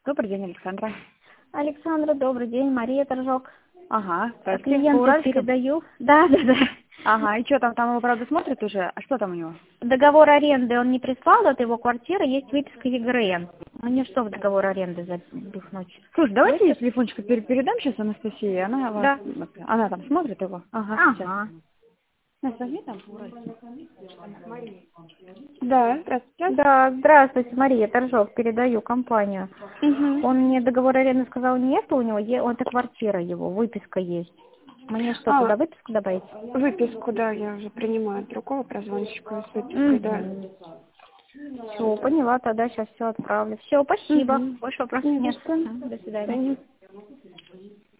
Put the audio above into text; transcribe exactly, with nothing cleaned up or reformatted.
Добрый день, Александра. Александра, добрый день. Мария Торжок. Ага, здравствуйте. По Клиенту Уральскому? передаю. Да, да, да. Ага, и что там, там его, правда, смотрит уже? А что там у него? Договор аренды он не прислал, это его квартира, есть выписка ЕГРН. Мне что в договор аренды запихнуть? Слушай, давайте я Выпис- телефончик пере- передам сейчас Анастасии, она, вас, Да. она там смотрит его. Ага, сейчас. Ага. Настя, возьми там по Уральскому. Да, здравствуйте. Да, здравствуйте, Мария Торжок, передаю компанию. Угу. Он мне договор аренды сказал, нет у него, е- это квартира его, выписка есть. Мне что, А, туда выписку добавить? выписку, да, я уже принимаю от другого прозвонщика с выпиской, да. Все, поняла, тогда сейчас все отправлю. Все, спасибо. Угу. Больше вопросов Не за нет. что. До До свидания. свидания.